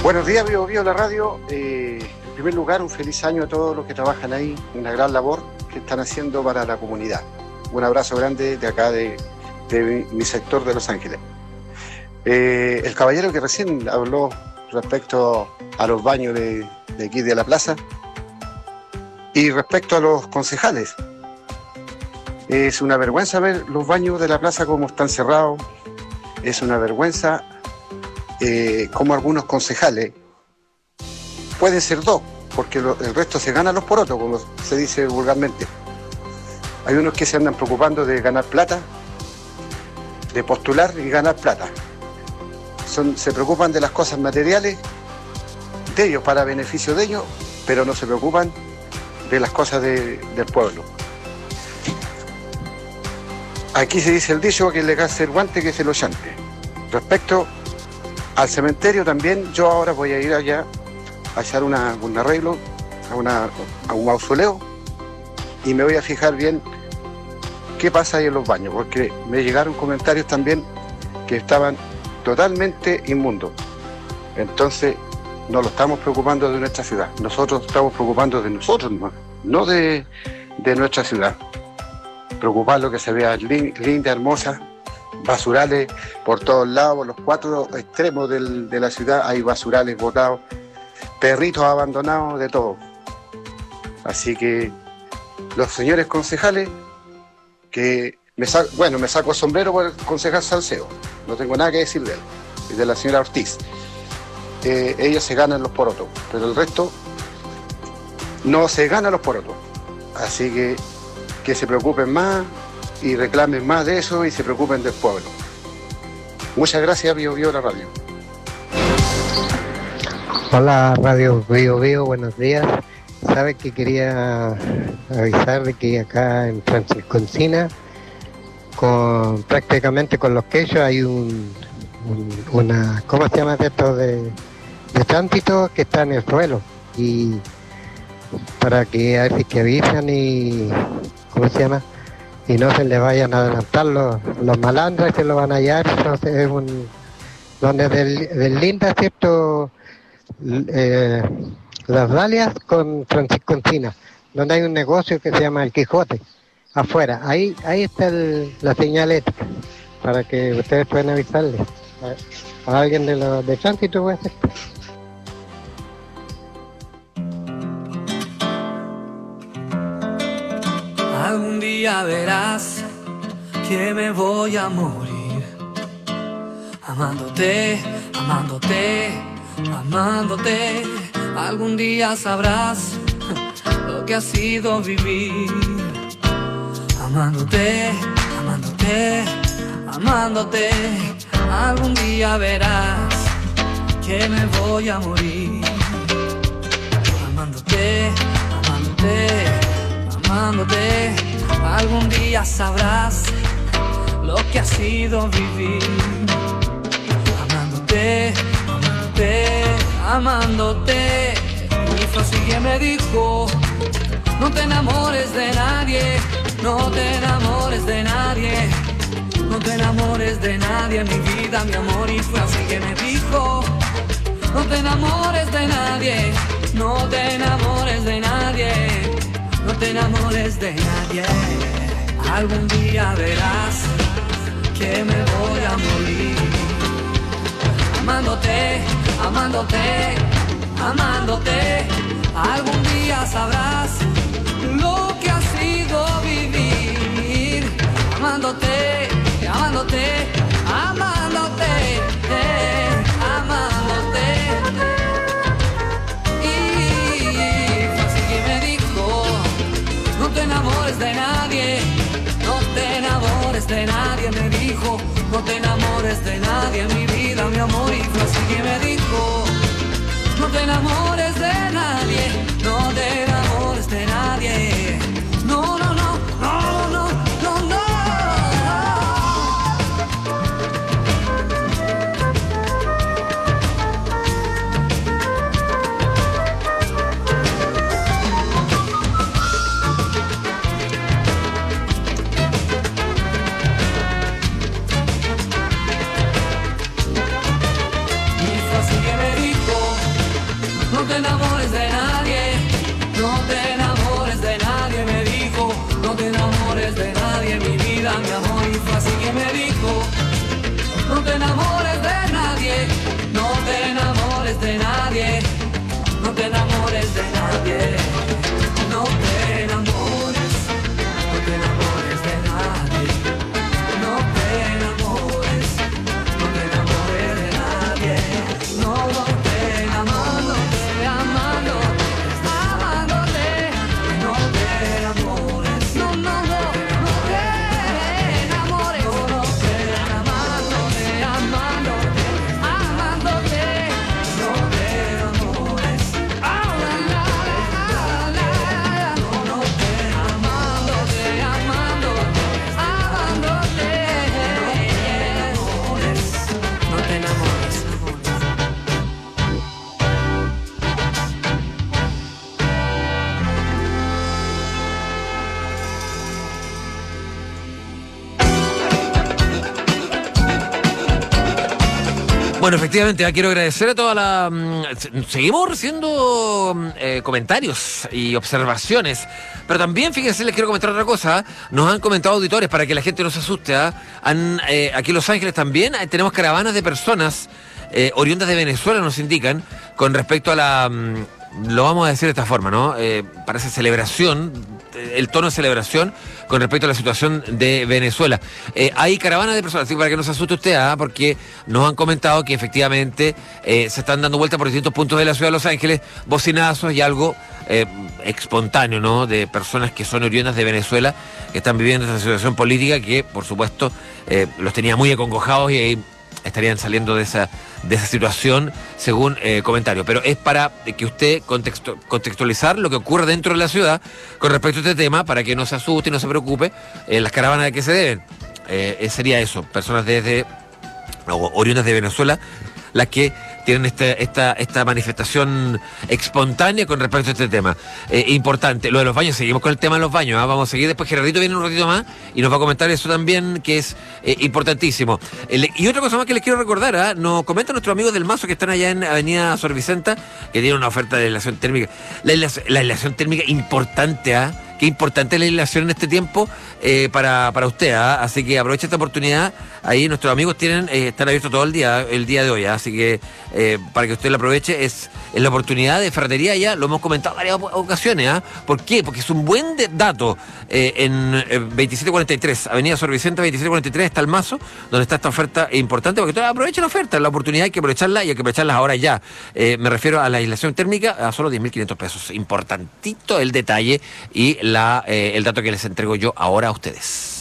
Buenos días, Bio Bio, la radio. En primer lugar, un feliz año a todos los que trabajan ahí, una gran labor que están haciendo para la comunidad. Un abrazo grande de acá, de mi sector de Los Ángeles. El caballero que recién habló respecto a los baños de aquí de la plaza y respecto a los concejales. Es una vergüenza ver los baños de la plaza como están cerrados. Es una vergüenza como algunos concejales pueden ser dos, porque el resto se gana los porotos, como se dice vulgarmente. Hay unos que se andan preocupando de ganar plata, de postular y ganar plata. Se preocupan de las cosas materiales de ellos, para beneficio de ellos, pero no se preocupan de las cosas del pueblo. Aquí se dice el dicho que le gasta el guante que se lo llante. Respecto al cementerio también, yo ahora voy a ir allá a echar un arreglo a un mausoleo y me voy a fijar bien qué pasa ahí en los baños, porque me llegaron comentarios también que estaban totalmente inmundos. Entonces, no lo estamos preocupando de nuestra ciudad. Nosotros estamos preocupando de nosotros, no de nuestra ciudad. Preocupar lo que se vea linda, hermosa, basurales por todos lados, por los cuatro extremos de la ciudad hay basurales botados, perritos abandonados, de todo. Así que los señores concejales, que me saco el sombrero por el concejal Salcedo, no tengo nada que decir de él, y de la señora Ortiz. Ellos se ganan los porotos, pero el resto no se gana los porotos. Así que se preocupen más y reclamen más de eso y se preocupen del pueblo. Muchas gracias, Bio Bio, la radio. Hola, Radio Bio Bio, buenos días. Sabe que quería avisar de que acá en Francisco Encina, prácticamente con los quechos, hay una, ¿cómo se llama esto? De tránsito que está en el suelo. Y para que a ver si que avisan y, ¿cómo se llama? Y no se les vayan a adelantar los malandros, se lo van a hallar. Entonces es donde del Linda, ¿cierto? Las Dalias con Francisco Encina, donde hay un negocio que se llama El Quijote, afuera. Ahí está la señalética, para que ustedes puedan avisarle a alguien de tránsito, puede ser. Algún día verás que me voy a morir, amándote, amándote, amándote. Algún día sabrás lo que ha sido vivir, amándote, amándote, amándote. Algún día verás que me voy a morir, amándote, amándote, amándote. Algún día sabrás lo que ha sido vivir, amándote, amándote, amándote. Mi Frosty me dijo: no te enamores de nadie, no te enamores de nadie, no te enamores de nadie, mi vida, mi amor. Y fue así que me dijo: no te enamores de nadie, no te enamores de nadie, no te enamores de nadie. Algún día verás que me voy a morir, amándote, amándote, amándote. Algún día sabrás lo que ha sido vivir, amándote, amándote, amándote, amándote. Y fue así que me dijo: no te enamores de nadie, no te enamores de nadie. Me dijo: no te enamores de nadie, mi vida, mi amor. Y fue así que me dijo: no te enamores de nadie, no te enamores de nadie. No, no, no, no, no, no, no. Y fue así que me dijo: Y fue así que me dijo, no te enamores de nadie, no te enamores de nadie, no te enamores de nadie, no te enamores, no te enamores de nadie, no te enamores, no te enamores de nadie, no te enamores, amándote, amándote, no te enamores, no te enamores, no te amándote, amándote, amándote, no te enamores, Bueno, efectivamente, quiero agradecer a toda la... seguimos recibiendo comentarios y observaciones, pero también, fíjense, les quiero comentar otra cosa. Nos han comentado auditores para que la gente no se asuste. Aquí en Los Ángeles también tenemos caravanas de personas oriundas de Venezuela, nos indican, con respecto a la... lo vamos a decir de esta forma, ¿no? Parece celebración, el tono de celebración con respecto a la situación de Venezuela. Hay caravanas de personas, así para que no se asuste usted, porque nos han comentado que efectivamente se están dando vueltas por distintos puntos de la ciudad de Los Ángeles, bocinazos y algo espontáneo, ¿no? De personas que son oriundas de Venezuela, que están viviendo esta situación política que, por supuesto, los tenía muy acongojados y estarían saliendo de esa situación, según comentario. Pero es para que usted contextualizar lo que ocurre dentro de la ciudad con respecto a este tema, para que no se asuste y no se preocupe las caravanas de que se deben. Sería eso, personas oriundas de Venezuela, las que tienen esta manifestación espontánea con respecto a este tema. Importante, lo de los baños, seguimos con el tema de los baños, vamos a seguir después. Gerardito viene un ratito más y nos va a comentar eso también, que es importantísimo. Y otra cosa más que les quiero recordar, nos comentan nuestros amigos del Mazo que están allá en Avenida Sor Vicenta, que tienen una oferta de aislación térmica. La aislación térmica importante, qué importante es la aislación en este tiempo para usted, así que aprovecha esta oportunidad. Ahí nuestros amigos están abiertos todo el día de hoy, así que para que usted la aproveche, es la oportunidad de ferretería. Ya lo hemos comentado en varias ocasiones. ¿Por qué? Porque es un buen dato. En 2743, Avenida Sor Vicenta 2743 está el Mazo, donde está esta oferta importante, porque aproveche la oferta, la oportunidad hay que aprovecharla, y hay que aprovecharla ahora ya. Me refiero a la aislación térmica a solo 10.500 pesos. Importantito el detalle y el dato que les entrego yo ahora a ustedes.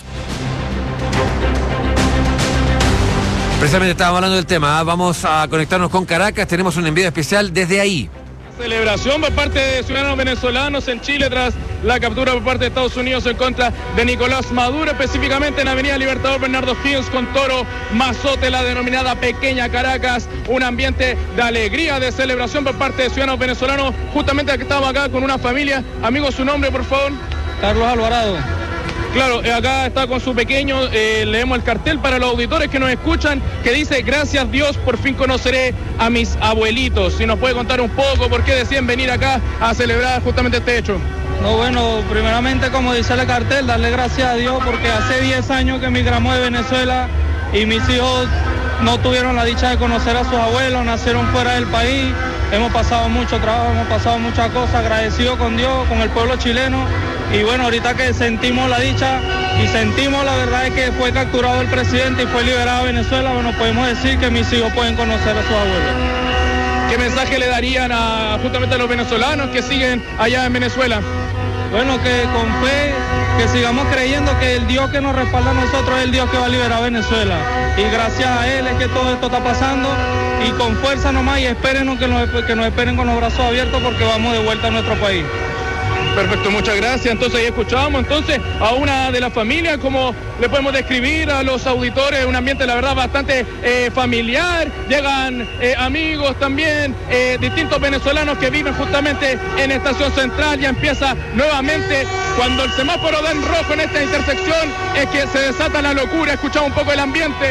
Precisamente estábamos hablando del tema, vamos a conectarnos con Caracas, tenemos un envío especial desde ahí. Celebración por parte de ciudadanos venezolanos en Chile tras la captura por parte de Estados Unidos en contra de Nicolás Maduro, específicamente en Avenida Libertador Bernardo Higgins con Toro Mazote, la denominada Pequeña Caracas. Un ambiente de alegría, de celebración por parte de ciudadanos venezolanos. Justamente aquí estamos acá con una familia. Amigo, su nombre, por favor. Carlos Alvarado. Claro, acá está con su pequeño, leemos el cartel para los auditores que nos escuchan, que dice: gracias Dios, por fin conoceré a mis abuelitos. Si nos puede contar un poco por qué deciden venir acá a celebrar justamente este hecho. No, bueno, primeramente, como dice el cartel, darle gracias a Dios, porque hace 10 años que emigramos de Venezuela y mis hijos no tuvieron la dicha de conocer a sus abuelos, nacieron fuera del país. Hemos pasado mucho trabajo, hemos pasado muchas cosas, agradecido con Dios, con el pueblo chileno. Y bueno, ahorita que sentimos la dicha y sentimos la verdad es que fue capturado el presidente y fue liberado de Venezuela, bueno, podemos decir que mis hijos pueden conocer a sus abuelos. ¿Qué mensaje le darían justamente a los venezolanos que siguen allá en Venezuela? Bueno, que con fe, que sigamos creyendo que el Dios que nos respalda a nosotros es el Dios que va a liberar a Venezuela. Y gracias a Él es que todo esto está pasando. Y con fuerza nomás, y espérenos que nos esperen con los brazos abiertos, porque vamos de vuelta a nuestro país. Perfecto, muchas gracias. Entonces ahí escuchábamos a una de las familias, como le podemos describir a los auditores, un ambiente la verdad bastante familiar. Llegan amigos también, distintos venezolanos que viven justamente en Estación Central. Ya empieza nuevamente, cuando el semáforo da en rojo en esta intersección, es que se desata la locura. Escuchamos un poco el ambiente.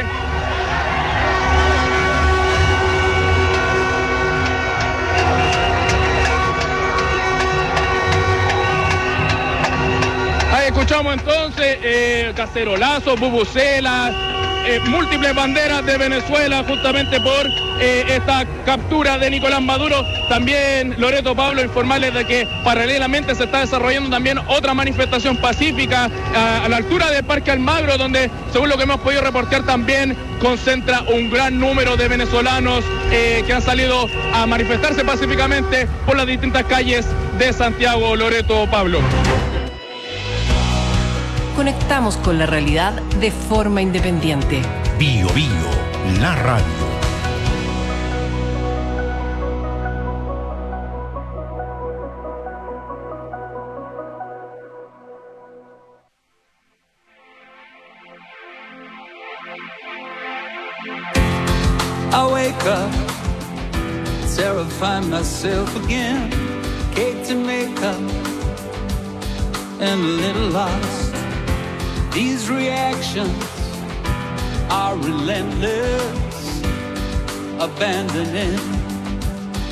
Escuchamos entonces cacerolazos, bubucelas, múltiples banderas de Venezuela justamente por esta captura de Nicolás Maduro. También, Loreto, Pablo, informarles de que paralelamente se está desarrollando también otra manifestación pacífica a la altura del Parque Almagro, donde, según lo que hemos podido reportear, también concentra un gran número de venezolanos que han salido a manifestarse pacíficamente por las distintas calles de Santiago. Loreto, Pablo. Conectamos con la realidad de forma independiente. Bio Bio, la radio. I wake up, terrified myself again. Cake to make up, and a little lost. These reactions are relentless, abandoning